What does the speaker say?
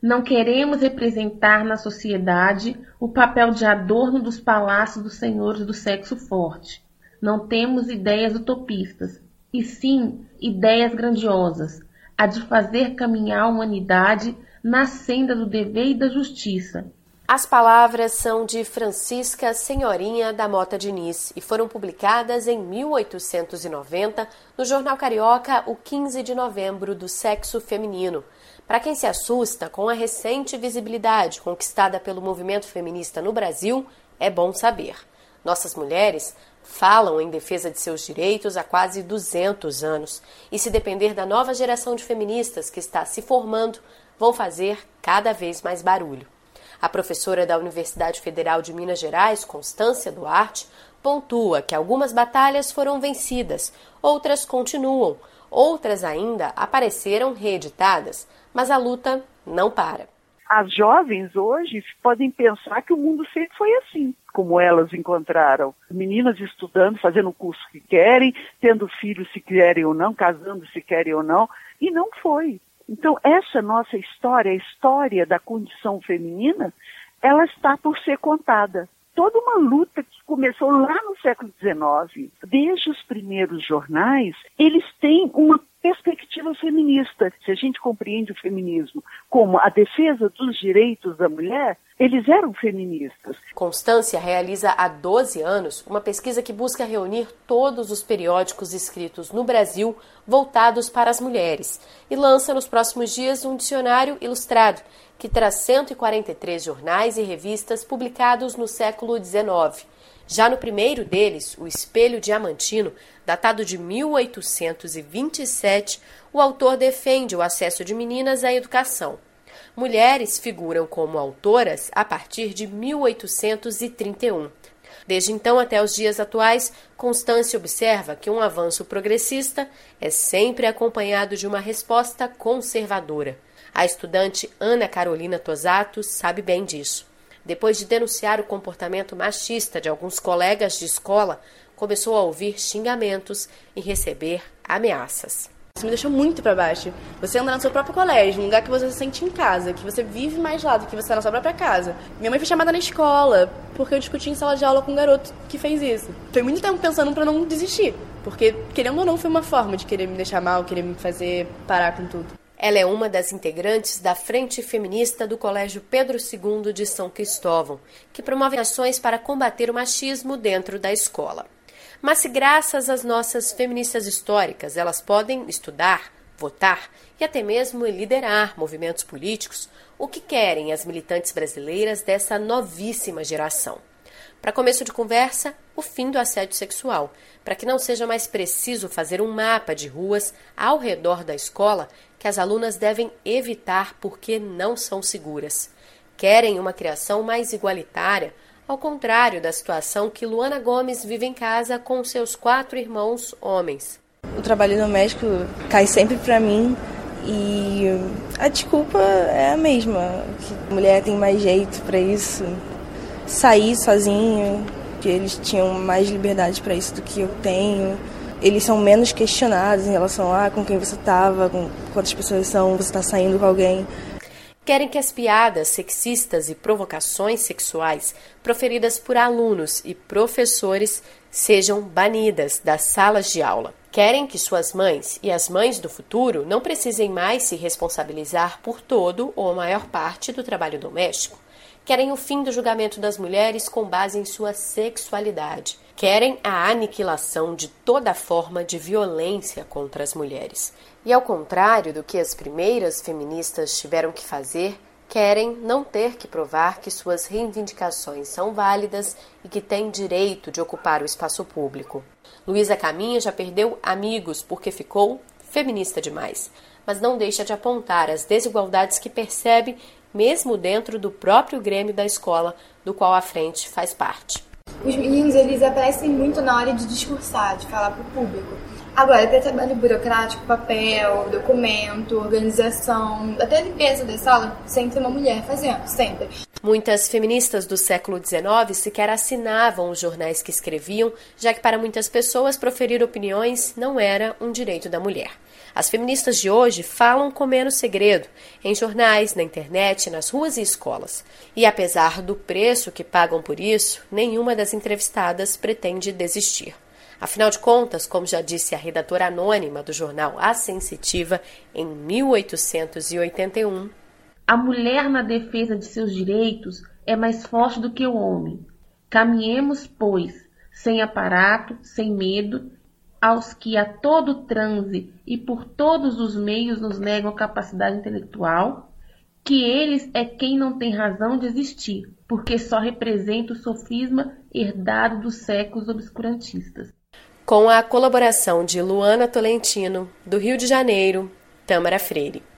Não queremos representar na sociedade o papel de adorno dos palácios dos senhores do sexo forte. Não temos ideias utopistas, e sim ideias grandiosas, a de fazer caminhar a humanidade na senda do dever e da justiça. As palavras são de Francisca Senhorinha da Mota Diniz e foram publicadas em 1890 no Jornal Carioca, o 15 de novembro, do sexo feminino. Para quem se assusta com a recente visibilidade conquistada pelo movimento feminista no Brasil, é bom saber. Nossas mulheres falam em defesa de seus direitos há quase 200 anos e, se depender da nova geração de feministas que está se formando, vão fazer cada vez mais barulho. A professora da Universidade Federal de Minas Gerais, Constância Duarte, pontua que algumas batalhas foram vencidas, outras continuam, outras ainda apareceram reeditadas, mas a luta não para. As jovens hoje podem pensar que o mundo sempre foi assim, como elas encontraram. Meninas estudando, fazendo o curso que querem, tendo filhos se querem ou não, casando se querem ou não, e não foi. Então, essa nossa história, a história da condição feminina, ela está por ser contada. Toda uma luta que começou lá no século XIX, desde os primeiros jornais, eles têm uma perspectiva feminista. Se a gente compreende o feminismo como a defesa dos direitos da mulher, eles eram feministas. Constância realiza há 12 anos uma pesquisa que busca reunir todos os periódicos escritos no Brasil voltados para as mulheres e lança nos próximos dias um dicionário ilustrado que traz 143 jornais e revistas publicados no século XIX. Já no primeiro deles, o Espelho Diamantino, datado de 1827, o autor defende o acesso de meninas à educação. Mulheres figuram como autoras a partir de 1831. Desde então até os dias atuais, Constância observa que um avanço progressista é sempre acompanhado de uma resposta conservadora. A estudante Ana Carolina Tosato sabe bem disso. Depois de denunciar o comportamento machista de alguns colegas de escola, começou a ouvir xingamentos e receber ameaças. Isso me deixou muito pra baixo. Você anda no seu próprio colégio, num lugar que você se sente em casa, que você vive mais lá do que você está na sua própria casa. Minha mãe foi chamada na escola porque eu discuti em sala de aula com um garoto que fez isso. Foi muito tempo pensando pra não desistir, porque, querendo ou não, foi uma forma de querer me deixar mal, querer me fazer parar com tudo. Ela é uma das integrantes da Frente Feminista do Colégio Pedro II de São Cristóvão, que promove ações para combater o machismo dentro da escola. Mas se graças às nossas feministas históricas elas podem estudar, votar e até mesmo liderar movimentos políticos, o que querem as militantes brasileiras dessa novíssima geração? Para começo de conversa, o fim do assédio sexual, para que não seja mais preciso fazer um mapa de ruas ao redor da escola que as alunas devem evitar porque não são seguras. Querem uma criação mais igualitária, ao contrário da situação que Luana Gomes vive em casa com seus 4 irmãos homens. O trabalho doméstico cai sempre para mim e a desculpa é a mesma, que a mulher tem mais jeito para isso, sair sozinha, que eles tinham mais liberdade para isso do que eu tenho. Eles são menos questionados em relação a com quem você estava, com quantas pessoas são, você está saindo com alguém. Querem que as piadas sexistas e provocações sexuais proferidas por alunos e professores sejam banidas das salas de aula. Querem que suas mães e as mães do futuro não precisem mais se responsabilizar por todo ou a maior parte do trabalho doméstico. Querem o fim do julgamento das mulheres com base em sua sexualidade. Querem a aniquilação de toda forma de violência contra as mulheres. E ao contrário do que as primeiras feministas tiveram que fazer, querem não ter que provar que suas reivindicações são válidas e que têm direito de ocupar o espaço público. Luísa Caminha já perdeu amigos porque ficou feminista demais, mas não deixa de apontar as desigualdades que percebe mesmo dentro do próprio grêmio da escola, do qual a Frente faz parte. Os meninos, eles aparecem muito na hora de discursar, de falar para o público. Agora, para trabalho burocrático, papel, documento, organização, até limpeza da sala, sempre uma mulher fazendo, sempre. Muitas feministas do século XIX sequer assinavam os jornais que escreviam, já que para muitas pessoas proferir opiniões não era um direito da mulher. As feministas de hoje falam com menos segredo, em jornais, na internet, nas ruas e escolas. E apesar do preço que pagam por isso, nenhuma das entrevistadas pretende desistir. Afinal de contas, como já disse a redatora anônima do jornal A Sensitiva, em 1881, a mulher na defesa de seus direitos é mais forte do que o homem. Caminhemos, pois, sem aparato, sem medo, aos que a todo transe e por todos os meios nos negam a capacidade intelectual, que eles é quem não tem razão de existir, porque só representa o sofisma herdado dos séculos obscurantistas. Com a colaboração de Luana Tolentino, do Rio de Janeiro, Tâmara Freire.